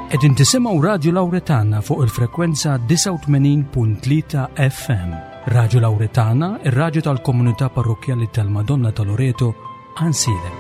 Qegħdin tisimgħu Radio Lawretana fuq il-frekwenza 89.3 FM. Radio Lawretana, ir-radju tal-Komunità Parrokjali tal-Madonna ta' Loreto, Ansilem.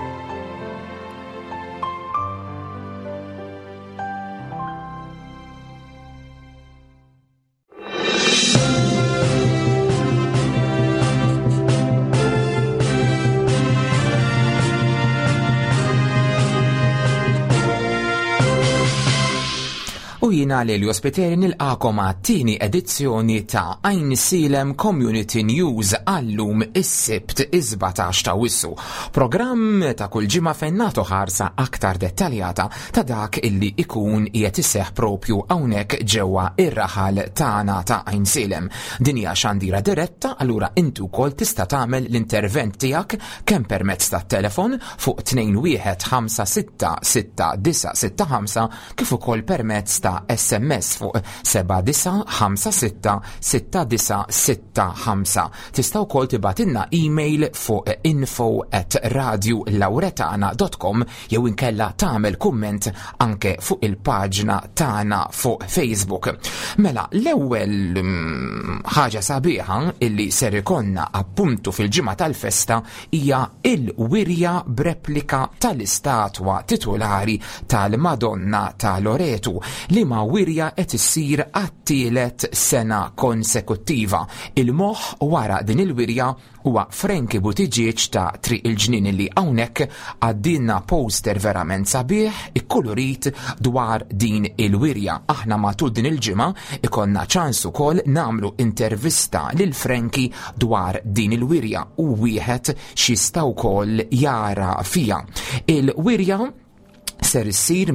U jina Lelio Spiteri nilqakom għat-tieni edizzjoni ta' Ansilem Community News għallum is-Sibt 17 ta' Wissu. Programm ta' kull ġimgħa fejn nagħtu ħarsa aktar dettaljata ta' dak illi ikun qiegħed isseħħ propju hawnhekk ġewwa ir-raħal tagħna ta' Ansilem. Din hija xandira diretta, allura intu wkoll tista' tagħmel l-intervent tiegħek kemm permezz tat-telefon fuq 21566965 kif ukoll permezz ta' SMS fuq 79566965. Tista' wkoll tibatilna email fuq info@radiolawretana.com jew inkella tagħmel kumment anke fuq il-paġna tagħna fuq Facebook. Mela, l-ewwel ħaġa sabiħa illi ser ikonna appuntu fil-ġimgħa tal-festa hija il-wirja b'replika tal-istatwa titolari tal-Madonna ta' Loreto li ma' wirja qed issir għat-tielet sena konsekuttiva. Il-moħħ wara din il-wirja huwa Frankie Buttigieg ta' Triq il-Ġnien li hawnhekk għaddilna poster verament sabiħ ikkulurit dwar din il-wirja. Aħna matul din il-ġimgħa ikonna ċans ukoll nagħmlu intervista lil Frankie dwar din il-wirja u wieħed x'jista' wkoll jara fija. Il-wirja ser issir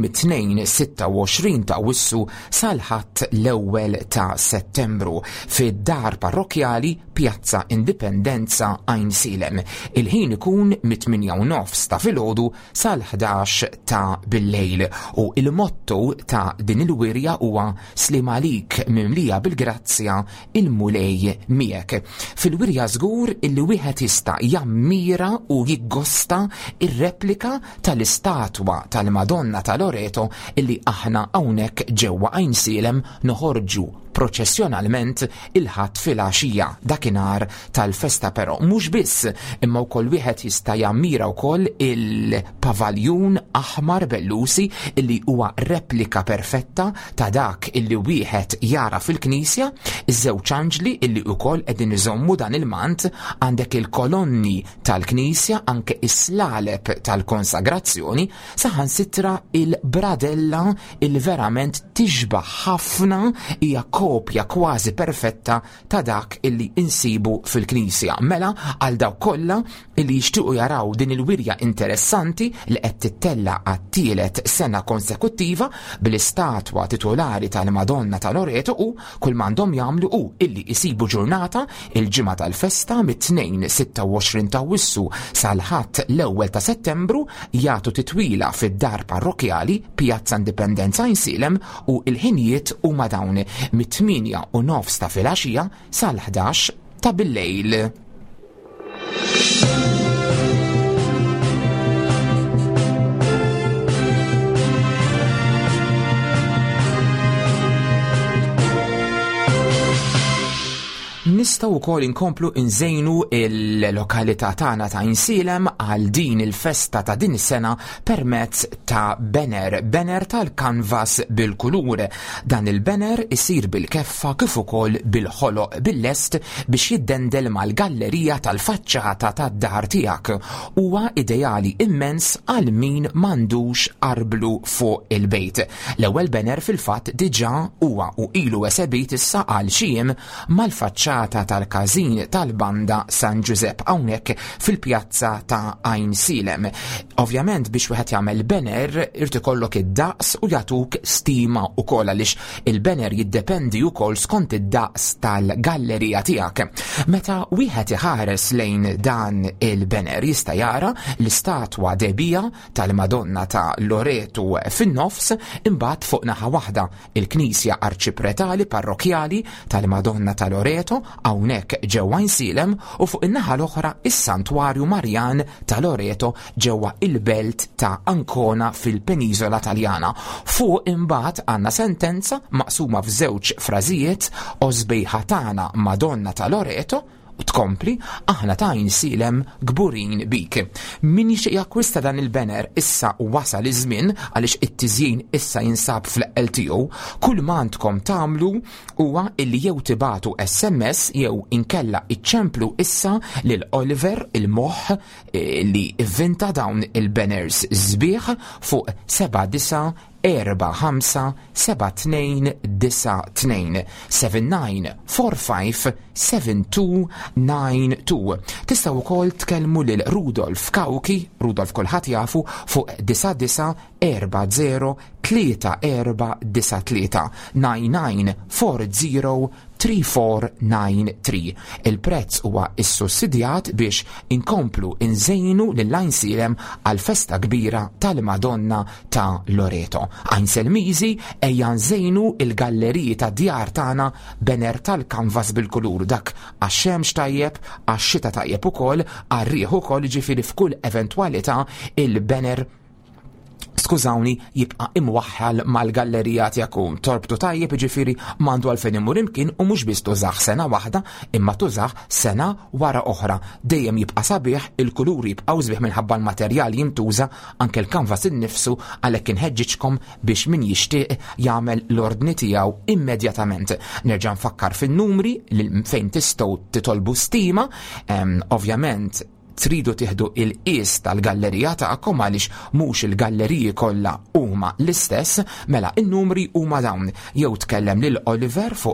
mit-26 ta' Wissu sal-ħadd l-1 ta' Settembru fid-dar parrokjali Pjazza Indipendenza Ansilem. Il-ħin ikun mit-8:30 ta' filgħodu sal-11 ta' bil-lejl u il-motto ta' din il-wirja huwa Slim għalik mimlija bil-grazzja il-mulej miegħek. Fil-wirja żgur illi wieħed jista' jammira u jiggosta ir-replika tal-istatwa tal-Madonna ta' Loreto illi aħna hawnhekk ġewwa Ansilem noħorġu proċessjonalment il-ħadd fil-għaxija dakinhar tal-festa, però mhux biss imma wkoll wieħed jista' jammira wkoll il-pavaljun aħmar bellusi illi huwa replika perfetta ta' dak illi wieħed jara fil-Knisja, iż-żewġ anġli illi wkoll qegħdin iżommu dan il-mant, għandek il-kolonni tal-Knisja, anke is-slaleb tal-konsagrazzjoni, saħansitra il-bradella il verament tixbaħ ħafna hija kopja kważi perfetta ta' dak illi insibu fil-Knisja. Mela għal dawk kollha illi jixtiequ jaraw din il-wirja interessanti li qed tittella għat-tielet sena konsekuttiva bil-istatwa titolari tal-Madonna ta' Loreto u kull m'għandhom jagħmlu hu illi jsibu ġurnata il-ġimgħa tal-festa mit-26 ta' Wissu sal-ħadd l-1 ta' Settembru jagħtu titwila fid-dar parrokjali Pjazza Indipendenza Ansilem u l-ħinijiet huma dawn mit-8:30 ta' filgħaxija sal-11 ta' bil-lejl. Nistgħu wkoll inkomplu nżejnu il-lokalità tagħna ta' Ansilem għal din il-festa ta' din is-sena permezz ta' banner tal-kanvas bil-kulur. Dan il-banner isir bil-keffa kif ukoll bil-ħoloq bil-lest biex jiddendel mal-gallerija tal-faċċata tad-dar tiegħek. Huwa ideali immens għal min m'għandux arblu fuq il-bejt. L-ewwel banner fil-fatt diġà huwa u ilu esebit issa għal xiem mal-faċċata tal-każin tal-banda San Giuseppe hawnhekk fil-pjazza ta' Ansilem. Ovvjament biex wieħed jagħmel banner irid ikollok id-daqs u jagħtuk stima wkoll għaliex il-banner jiddependi wkoll skont id-daqs tal-gallerija tiegħek. Meta wieħed iħares lejn dan il-banner jista' jara l-istatwa debija tal-Madonna ta' Loreto fin-nofs, imbagħad fuq naħa waħda il-Knisja Arċipretali Parrokjali tal-Madonna ta' Loreto, hawnhekk ġewwa Ainsilem u fuq in-naħa l-oħra is-Santwarju Marjan ta' Loreto ġewwa il-belt ta' Ancona fil-Peniżola Taljana. Fuq imbagħad għandna sentenza maqsuma f'żewġ frażijiet: Osbejħa tagħna Madonna ta' Loreto, u tkompli aħna ta' Ainsilem gburin bik. Min jixtieq jakkwista dan il-banner issa wasal iż-żmien għaliex it-tiżjien issa jinsab fl-eqel tiegħu. Kull ma għandkom tagħmlu huwa illi jew tibatu SMS jew inkella iċċemplu issa lil Oliver il-moħħ li ivvinta dawn il-banners sbieħ fuq 79 457292 79457292. Tistgħu wkoll tkellmu lil Rudolf Kawki, Rudolf kulħadd jafu, fuq 99403493. Il-prezz huwa issussidjat biex inkomplu inżejnu lil Ainsilem għal festa kbira tal-Madonna ta' Loreto. Ainselmiżi ejja nżejnu il-galleriji ta' djar tagħna banner tal-kanvas bil-kulur, dak għax-xemx tajjeb, għax-xita tajjeb ukoll, għar-riħ ukoll, ġifieri f'kull eventwalità il-banner skużawni jibqa' imwaħħal mal-gallerija tiegħek. Torbtu tajjeb, ġifieri m'għandu għalfejn imur imkien u mhux biss tużaħ sena waħda imma tużaħ sena wara oħra. Dejjem jibqa' sabiħ, il-kuluri jibqgħu sbieħ minħabba l-materjal jintuża, anke l-kanvas innifsu, għalhekk inħeġġiġkom biex min jixtieq jagħmel l-ordni tiegħu immedjatament. Nerġa' nfakkar fin-numri fejn tistgħu titolbu stima, ovvjament tridu tieħdu il-qies tal-gallerija tagħkom għaliex mhux il-galleriji kollha huma l-istess. Mela in-numri huma dawn: jew tkellem lil Oliver fuq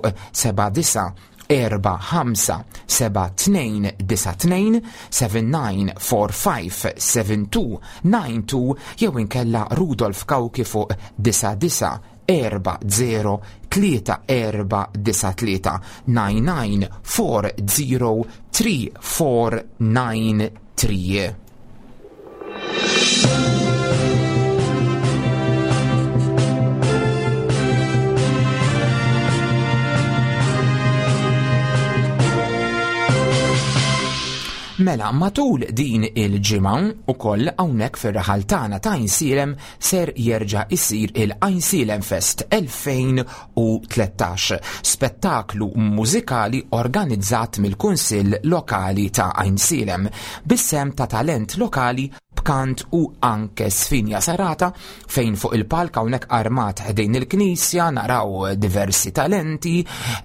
79457292 79457292 jew inkella Rudolf Kawki fuq 99403493. Mela, matul din il-ġimgħa ukoll hawnhekk fir-raħal tagħna ta' Ainsilem ser jerġa' isir il-Ainsilem Fest 2013, spettaklu mużikali organizzat mill-Kunsill Lokali ta' Ainsilem bis-sem ta' talent lokali b'kant u anke sfinja serata fejn fuq il-palk hawnhekk armat ħdejn il-Knisja naraw diversi talenti,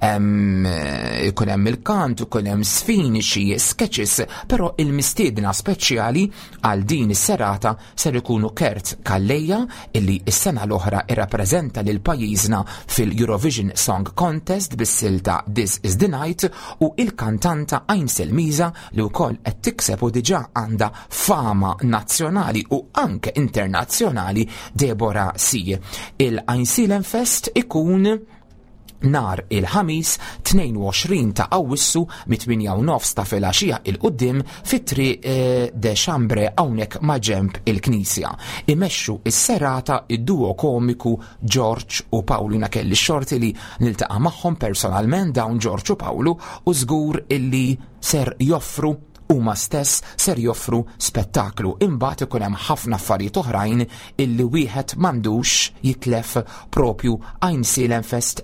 ikun hemm il-kant, ikun hemm sfin, xi sketches, però il-mistiedna speċjali għal din is-serata ser ikunu Kert Kallejja illi s-sena l-oħra irrappreżenta lil pajjiżna fil-Eurovision Song Contest bis-silta This Is The Night, u il-kantanta Ainselmiża li wkoll qed tikseb u diġà għandha fama nazzjonali u anke internazzjonali, Deborah C. Il-Ainsilem Fest ikun nar il-ħamis 22 ta' Awwissu mit-8:30 ta' filgħaxija il-qudiem fit-triq de Chambre hawnhekk ma' ġenb il-Knisja. Imexxu is-serata id-duo komiku George u Pawlu. Kelli x-xorti li niltaqa' magħhom personalment dawn George u Pawlu u żgur illi ser joffru huma stess ser joffru spettaklu. Imbagħad ikun hemm ħafna affarijiet oħrajn illi wieħed m'għandux jitlef propju Ainsilem Fest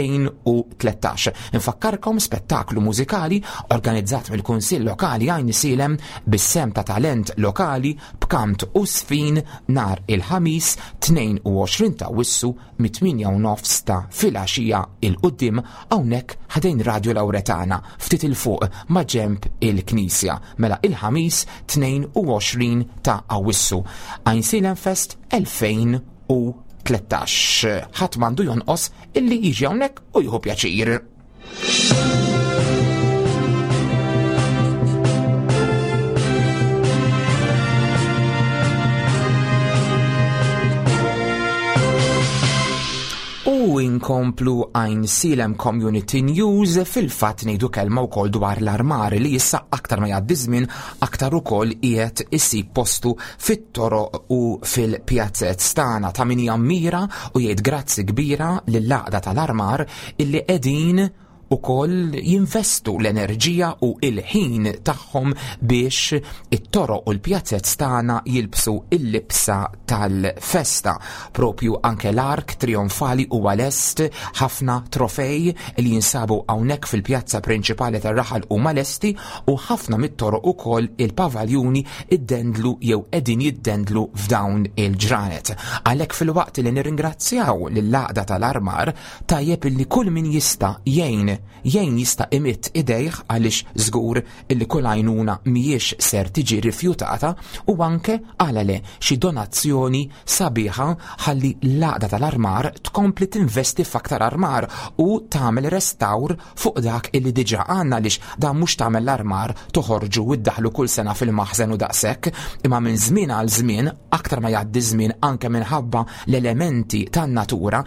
2013. Infakkarkom spettaklu mużikali organizzat mill-Kunsill Lokali Ainsilem bis-sem ta' talent lokali b'kant u sfin nar il-ħamis 22 ta' Awwissu mit-8:30 ta' filgħaxija il-qudiem hawnhekk ħdejn Radio Lawretana ftit il fuq ma' ġenb il-Knisja. Mela il-ħamis 22 ta' Awwissu. Ainsilem Fest 2013. Ħadd m'għandu jonqos illi jiġi hawnhekk u jieħu pjaċir. U inkomplu Ainsilem Community News, fil-fatt ngħidu kelma wkoll dwar l-armar li issa aktar ma jgħaddi żmien aktar ukoll qiegħed isib postu fit-toroq u fil-pjazzett stana ta' min jammira u jgħid grazzi kbira lill-laqda tal-armar illi qegħdin ukoll jinvestu l-enerġija u il-ħin tagħhom biex it-toroq u l-pjazzett tagħna jilbsu il-libsa tal-festa. Propju anke l-ark trionfali huwa lest, ħafna trofej li jinsabu hawnhekk fil-pjazza prinċipali tar-Raħal huma lesti u ħafna mit-toroq ukoll il-pavaljuni iddendlu jew qegħdin jiddendlu f'dawn il-ġranet. Għalhekk fil-waqt li nirringrazzjaw lill-Laqda tal-Armar tajjeb illi kull min jista' jgħin jista' imitt idejh għaliex żgur illi kull għajnuna mhijiex ser tiġi rifjutata u anke għalale xi donazzjoni sabiħa ħalli l-Laqda tal-Armar tkompli tinvesti f'aktar armar u tagħmel restawr fuq dak illi diġà għandna għaliex dan mhux tagħmel l-armar toħorġu u ddaħlu kull sena fil-maħżen u daqshekk, imma minn żmien għal żmien aktar ma jgħaddi żmien anke minħabba l-elementi tan-natura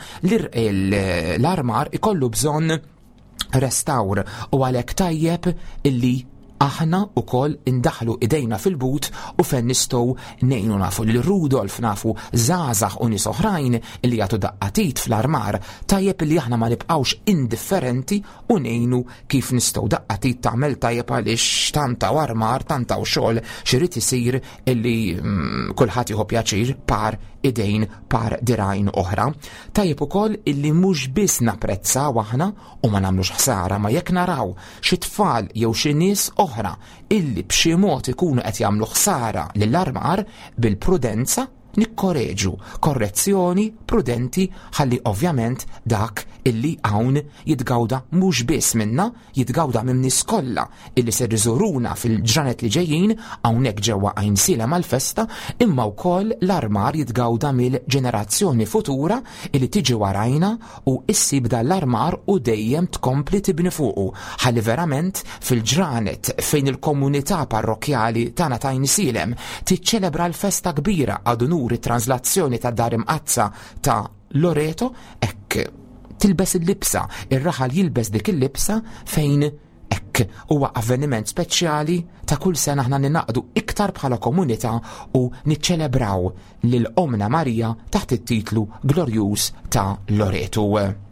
l-armar ikollu bżonn restawr u għalhekk tajjeb illi aħna ukoll indaħlu idejna fil-but u fejn nistgħu ngħinu nafu lil Rudolf nafu żgħażagħ u nies oħrajn li jagħtu daqqatit fl-armar tajjeb illi aħna ma nibqgħux indifferenti u ngħinu kif nistgħu daqqatit tagħmel tajjeb għaliex tantaw armar tantaw xogħol x'irid isir illi kulħadd jieħu pjaċir par idejn par dirajn oħra. Tajjeb ukoll illi mhux biss napprezzaw aħna u ma nagħmlux ħsara ma jekk naraw xi tfal jew xi nies oħra illi b'xi mod ikunu qed jagħmlu ħsara lill-armar bil-prudenza nikkoreġu korrezzjoni prudenti ħalli ovvjament dak illi hawn jitgawda mhux biss minna, jitgawda minn nies kollha illi ser iżuruna fil-ġranet li ġejjin hawnhekk ġewwa Għajnsiela mal-festa, imma wkoll l-armar jitgawda mill-ġenerazzjoni futura illi tiġi warajna u issib dal-armar u dejjem tkompli tibni fuqu ħalli verament fil-ġranet fejn il-komunità parrokjali tagħna ta' Għajnsielem tiċċelebra l-festa kbira għadu it-translazzjoni ta' dar imqazza ta' Loreto, hekk tilbes il-libsa, ir-raħal jilbes dik il-libsa fejn hekk huwa avveniment speċjali ta' kull sena aħna ninaqdu iktar bħala komunità u niċċelebraw lil Omna Marija taħt it-titlu Glorjuż ta' Loreto.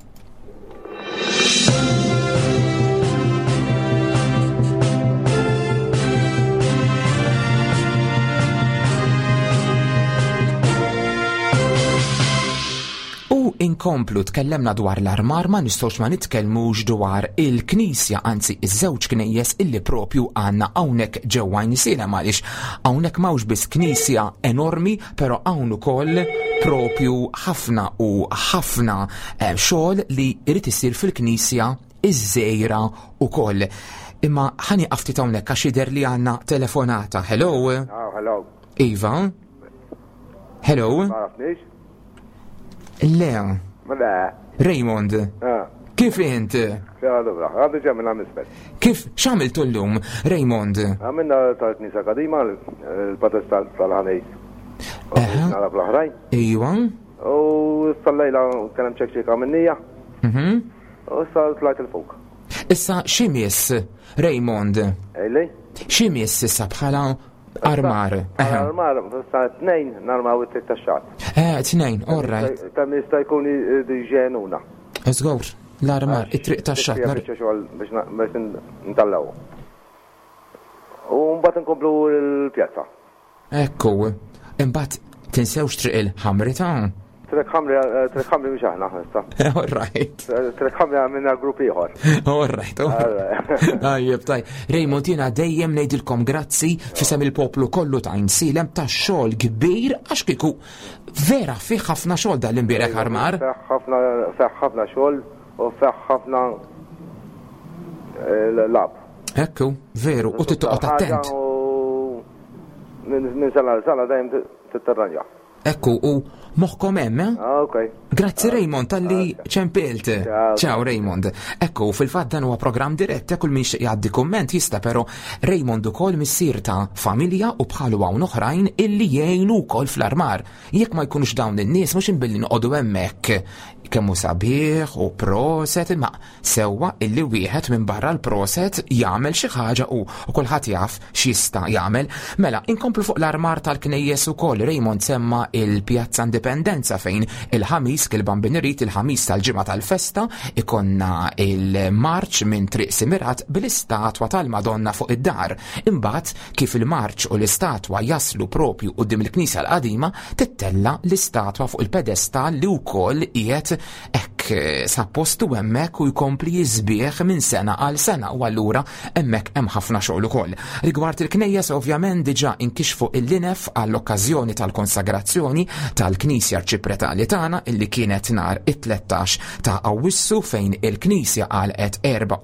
Inkomplu tkellemna dwar l-armar ma nistgħux ma nitkellmux dwar il-Knisja, anzi iż-żewġ knejjes illi propju għandna hawnhekk ġewwa Għajnsiela għaliex hawnhekk m'hawnx biss Knisja enormi, però hawn ukoll propju ħafna u ħafna xogħol li jrid isir fil-Knisja iż-żejra ukoll. Imma ħani qaftit hawnhekk għax jidher li għandna telefonata. Hello. Hello. Iva. Hello. Le. Raymond. Kif int? Għaddu ġemmin għamisbet. Kif x'għamiltu llum, Raymond? Għamilna tal-Knisja Kadima, l-Protestant tal-Ħanejs. Nara fl-ħrajn. Ejwa. U sallejla kellem ċekċek għamennija. U tlajt il-fuq. Issa ximis, Raymond? Ejli? Ximis issa bħala armar. Armar, sa' 2 narmaw it-tek ta' xat. 2, all right. Ta' nista' jkun diġenuna. Żgur, l-armar, it-triq ta' xat. Biex ntallaw. U mbagħad nkomplu l-pjazza. Ekku, imbagħad tinsewx triq il-ħamri ta' Trek ħamri mhux aħna issa. All right. Trek ħamri għamilna grupp ieħor. All right. Ajjeb, taj. Raymond, jiena dejjem ngħidilkom grazzi fisem il-poplu kollu ta' Għajnsielem ta' xogħol kbir għax kieku vera fih ħafna xogħol dal-imbierek armar. Fih ħafna xogħol u fih ħafna lab. Ekku, veru, u tittoqgħod attent. Minn sala dejjem tittarranja. Ekku, u moħkom hemm, okay. Grazzi Raymond tal-li ċempilt. Ciao Raymond. Ekku, fil-fatt dan huwa programm dirett, kull min jgħaddi komment jista' però Raymond ukoll missier ta' familja u bħalu hawn oħrajn illi jgħinu wkoll fl-armar. Jekk ma jkunux dawn in-nies mhux inbilli noqogħdu hemmhekk kemmu sabiħ u proset, ma sewwa illi wieħed minn barra l-proset jagħmel xi ħaġa u kulħadd jaf x'jista' jagħmel. Mela, inkomplu fuq l-armar tal-knejjes ukoll Raymond semma il-Pjazza Indipendenza fejn il-ħamis kil-Bambinerit il-ħamis tal-ġimgħa tal-festa ikonna il-marċ minn Triq Simirat bil-istatwa tal-Madonna fuq id-dar. Imbagħad kif il-marċ u l-istatwa jaslu propju quddiem il-Knisja l-Qadima tittella l-istatwa fuq il-pedestal li wkoll qiegħed hekk sappostu hemmhekk u jkompli jiżbieħ minn sena għal sena u allura hemmhekk hemm ħafna xogħol ukoll. Rigward il-knejjes ovvjament diġà inkixfu il-linef għall-okkażjoni tal-konsagrazzjoni tal-Knisja Arċipretali tagħna illi kienet nhar it-13 ta' Awwissu fejn il-Knisja għalqet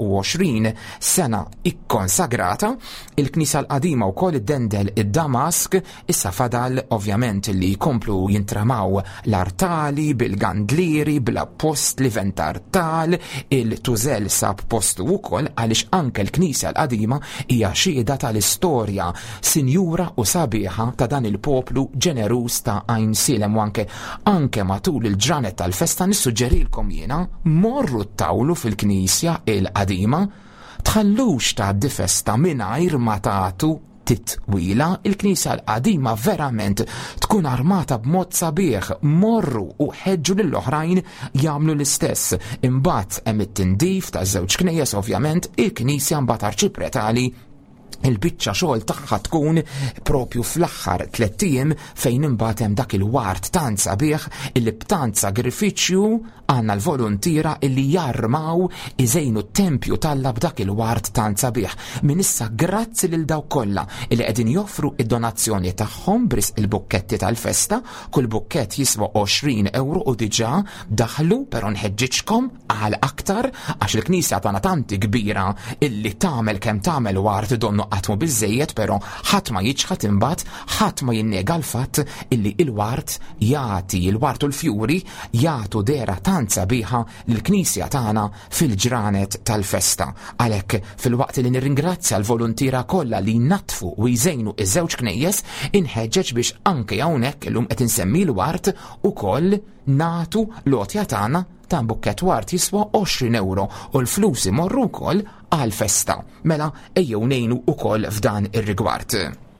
24 sena ikkonsagrata. Il-Knisja l-Qadima wkoll iddendel id-Damask issa fadal ovvjament li jkomplu jintramaw l-artali bil-gandlieri bl-appost l-iventartal il-tużel sab postu wkoll għaliex anke l-Knisja l-Qadima hija xhieda tal-istorja sinjura u sabiħa ta' dan il-poplu ġeneruż ta' Għajn Silem u anke matul il-ġranet tal-festa nissuġġerilkom jiena morru ttawlu fil-Knisja il-Qadima tħallux tgħaddi festa mingħajr ma tagħtu titwila. Il-Knisja l-Qadima verament tkun armata b'mod sabiħ, morru u ħeġġu lill-oħrajn jagħmlu l-istess. Imbagħad hemm it-tindif taż-żewġ knejjes ovvjament il-Knisja mbagħad Arċipretali il-biċċa xogħol tagħha tkun propju fl-aħħar 3 ijiem fejn imbagħad hemm dak il-wart tant sabiħ illi b'tant sagrifiċċju għandna l-volontira illi jarmaw iżejnu t-tempju tal-la b'dak il-wart tant sabiħ. Min issa grazzi lil dawk kollha illi qegħdin joffru id-donazzjoni tagħhom bris il-bukketti tal-festa, kull bukkett jiswa 20 euro u diġà daħlu però nħeġġiġkom għal aktar għax il-Knisja tagħna tanti kbira illi tagħmel kemm tagħmel wart donnu għatmu bizzejiet, pero ħadd ma jiġħad imbagħad, ħadd ma jinnega l-fatt illi il-wart jagħti il-wart u l-fjuri jagħtu dera tant sabiħa lill-Knisja tagħna fil-ġranet tal-festa. Għalhekk fil-waqt li nirringrazzja l-volontira kollha li jnattfu u jżejnu iż-żewġ knejjes inħeġġeġ biex anke hawnhekk illum qed insemmi l-wart ukoll nagħtu l-għotja tagħna ta' bukkett wart jiswa 20 euro u l-flus imorru wkoll għal-festa. Mela ejjew ngħinu wkoll f'dan ir-rigward.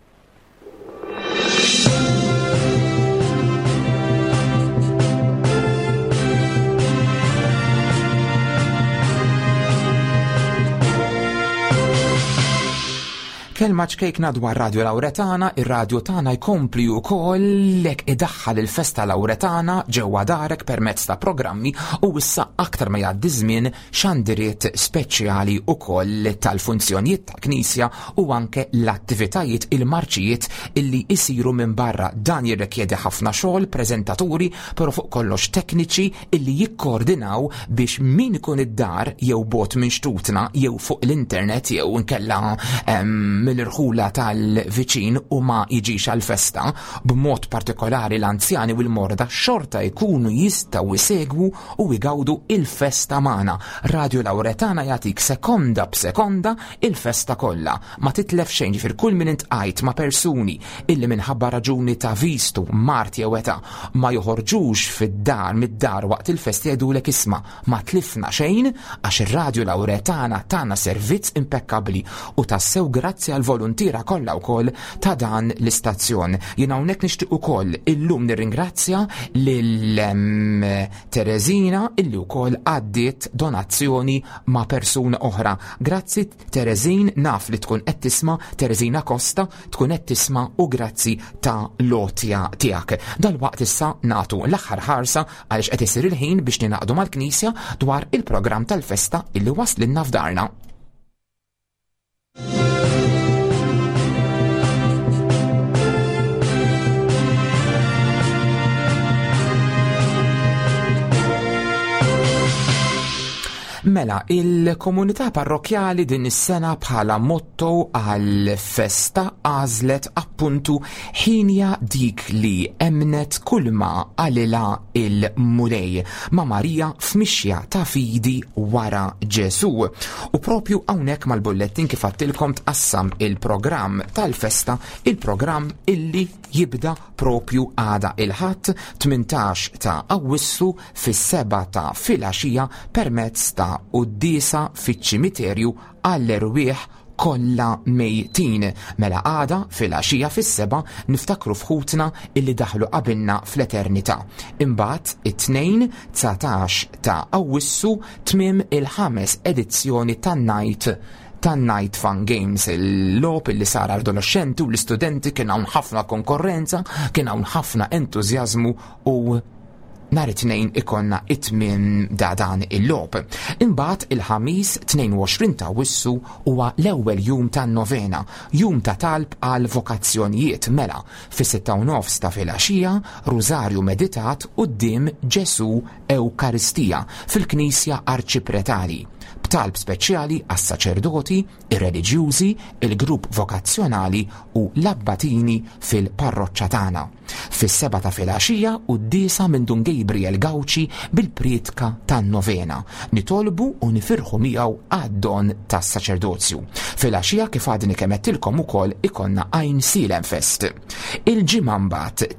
Kelma ċkejkna dwar Radio Lawretana, ir-radio tagħna jkompli wkoll lek idaħħal il-festa Lawretana ġewwa darek permezz ta' programmi u issa aktar ma jgħaddi żmien xandiriet speċjali wkoll tal-funzjonijiet tal-Knisja u anke l-attivitajiet il-marċijiet illi jsiru minn barra. Dan jirrikjedi ħafna xogħol, preżentaturi, però fuq kollox tekniċi illi jikkoordinaw biex min ikun id-dar jew bot minn xtutna jew fuq l-internet jew inkella mill-irħula tal-viċin u ma jiġix għal-festa, b'mod partikolari l-anzjani u l-morda xorta jkunu jistgħu jsegwu u jgawdu il-festa magħna. Radio Lawretana jagħtik sekonda b'sekonda il-festa kollha. Ma titlef xejn ġifier kull min intqajt ma' persuni illi minħabba raġuni ta' vistu, mart jew età ma joħorġux fid-dar mid-dar waqt il-festa jgħidulek isma' ma tlifna xejn għax ir-Radio Lawretana tagħna servizz impeccabbli u tassew grazzi għal-volontira kollha wkoll ta' dan l-istazzjon. Jien hawnhekk nixtieq ukoll illum nirringrazzja lil Terezina illi wkoll għaddiet donazzjoni ma' persuna oħra. Grazzi Terezin, naf li tkun qed tisma' Terezina Costa tkun qed tisma' u grazzi ta' lotja tiegħek. Dalwaqt issa nagħtu l-aħħar ħarsa għaliex qed isir il-ħin biex ninaqdu mal-Knisja dwar il-programm tal-festa illi waslilna f'darna. Mela, il-komunità parrokjali din is-sena bħala motto għal festa għażlet appuntu ħinja dik li emnet kulma għalila il-mulej ma' Marija f'mixja ta' fidi wara Ġesu. U propju hawnhekk mal-bulletin kif għattilkom tqassam il-programm tal-festa, il-programm illi jibda propju għada il-ħadd 18 ta' Awwissu fis-7 ta' filgħaxija permezz ta' qudiesa fiċ-ċimiterju għall-erwieħ kollha mejtin. Mela għada fil-għaxija fis-7 niftakru fħutna illi daħlu qabilna fl-eternità. Imbagħad it-tnejn 19 ta' Awwissu tmiem il-5 edizzjoni tan-Night Fun Games, il-logħob illi sar adolescenti u l-istudenti kien hawn ħafna konkurrenza, kien hawn ħafna entużjażmu u nhar it-tnejn ikonna it-tmiem dan il-logħob. Imbagħad il-ħamis 22 ta' Awwissu huwa l-ewwel jum tan-novena, jum ta' talb għal vokazzjonijiet. Mela fis-6:30 ta' filgħaxija rużarju meditat quddiem Ġesu Ewkaristija fil-Knisja Arċipretali, b'talb speċjali għas-saċerdoti, ir-reliġjużi, il-grupp vokazzjonali u l-abbatini fil-parroċċa tagħna. Fis-7 ta' filgħaxija qudiesa minn Dun Gabriel Gawċi bil-priedka tan-novena. Nitolbu u nifirħu miegħu għad-don tas-saċerdozju. Filgħaxija kif għadni kemm qedtilkom ukoll ikonna Ein Silem Fest. Il-ġimgħa mbagħad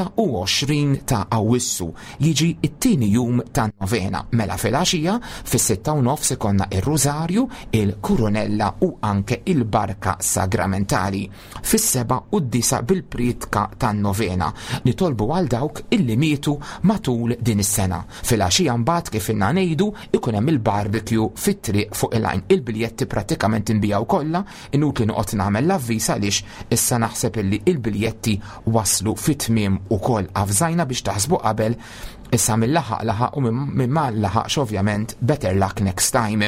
23 ta' Awwissu jiġi t-tieni jum tan-novena. Mela filgħaxija fis-6:30 ikonna ir-Rużarju, il-Kurunella u anke il-Barka Sagramentali. Fis-7 qudiesa bil-priedka tan-novena. Nitolbu għal dawk illi mietu matul din is-sena. Fil-għaxija mbagħad kif inna ngħidu ikun hemm il-barbecue fit-triq fuq il-għajn. Il-biljetti prattikament inbijaw kollha, inutli noqgħod nagħmel l-avviż għaliex issa naħseb illi il-biljetti waslu fit-tmiem ukoll avżajna biex taħsbu qabel. Issa mill-laħaq laħaq u minn ma laħaqx ovvjament better luck next time.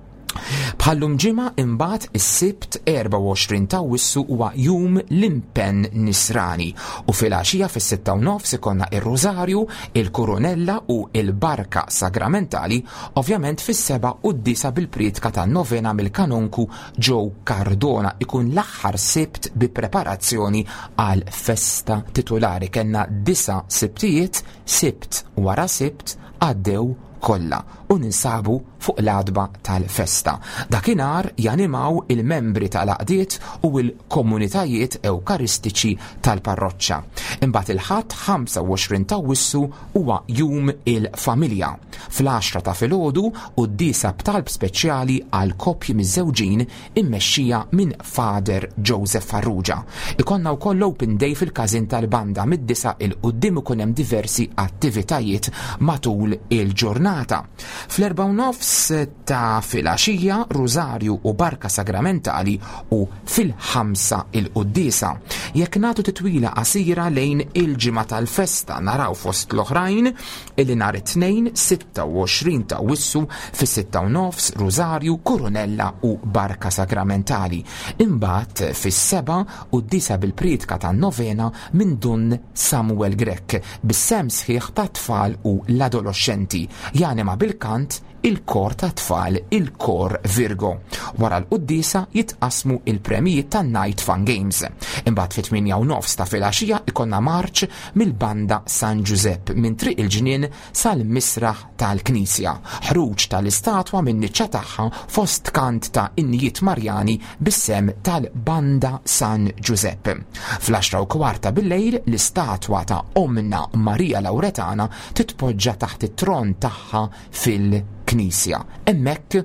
Bħallum ġimgħa imbagħad is-Sibt 24 ta' Awwissu huwa jum l-impenn nisrani u fil-għaxija fis-6:30 ikonna ir-Rużarju, il-Kurunella u il-Barka Sagramentali, ovvjament fis-7 qudiesa bil-priedka tan-novena mill-Kanonku Joe Cardona. Ikun l-aħħar Sibt bi preparazzjoni għal festa titolari. Kellna 9 sibtijiet, Sibt wara Sibt għaddew kollha u ninsabu fuq l-adba tal-festa. Dakinhar janimaw il-membri tal-għaqdiet u l-komunitajiet ewkaristiċi tal-parroċċa. Imbagħad il-ħadd 25 ta' Awwissu huwa jum il-familja. Fl-10 ta' filgħodu qudiesa b'talb speċjali għal koppji miż-żewġin immexxija minn Father Joseph Farrugia. Ikonna wkoll open day fil-każin tal-banda mid-9 il-quddiem ikun hemm diversi attivitajiet matul il-ġurnata. Fl-4:30 ta' filgħaxija Rużarju u Barka Sagramentali u fil-5 il-qudiesa. Jekk nagħtu titwila qasira lejn il-ġimgħa tal-festa naraw fost l-oħrajn illi nhar it-tnejn 26 ta' Awwissu fis-6:30 Rużarju, Kurunella u Barka Sagramentali. Imbagħad fis-7 qudiesa bil-priedka tan-novena minn Dun Samuel Grek bis-sem sħiħ tat-tfal u l-adolescenti. Janima bil-kant il-kor ta' tfal, il-kor Virgo. Wara l-qudiesa jitqasmu il-premji tan-Night Fun Games. Imbagħad fit-8:30 ta' filgħaxija ikonna marċ mill-banda San Giuseppe minn triq il-ġnien sal-misraħ tal-Knisja. Ħruġ tal-istatwa minn niċċa tagħha fost kant ta' innijiet Marjani bis-sem tal-banda San Giuseppe. Fl-10:15 bil-lejl l-istatwa ta' Omna Marija Lawretana titpoġġa taħt it-tron tagħha fil-Knisja. Hemmhekk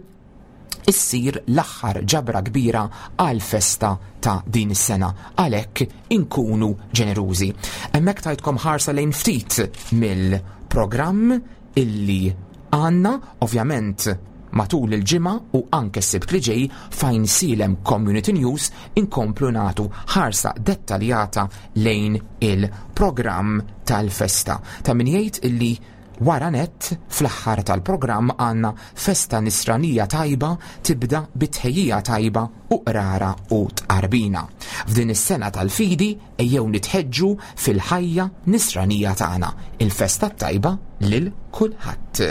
issir l-aħħar ġabra kbira għal festa ta' din is-sena, għalhekk inkunu ġenerużi. Hemmhekk tajtkom ħarsa lejn ftit mill-programm illi għandna, ovvjament matul il-ġimgħa u anke s-sibt li ġej f'Ein Silem Community News inkomplu nagħtu ħarsa dettaljata lejn il-programm tal-festa. Ta' min jgħid illi wara nett fl-aħħar tal-programm għandna festa nisranija tajba tibda bitħejjija tajba u qrara u tqarbina. F'din is-sena tal-fidi ejjew nitħeġġu fil-ħajja nisranija tagħna. Il-festa tajba lil kulħadd.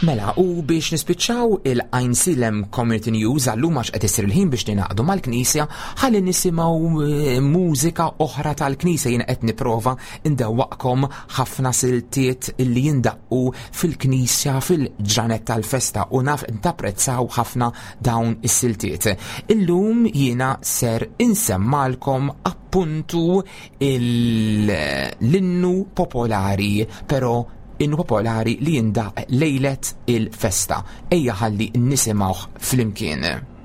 Mela, u biex nispiċċaw il-Einsilem Community News għallum għax qed isir il-ħin biex ninaqdu mal-Knisja, ħalli nisimgħu mużika oħra tal-Knisja. Jien qed nipprova indewwaqkom ħafna siltiet illi jindaqqu fil-Knisja fil-ġranet tal-festa u naf intapprezzaw ħafna dawn is-siltiet. Illum jiena ser insemmalkom appuntu l-innu popolari, però innu popolari li jindaq lejlet il-festa. Ejja ħalli nisimgħuh flimkien.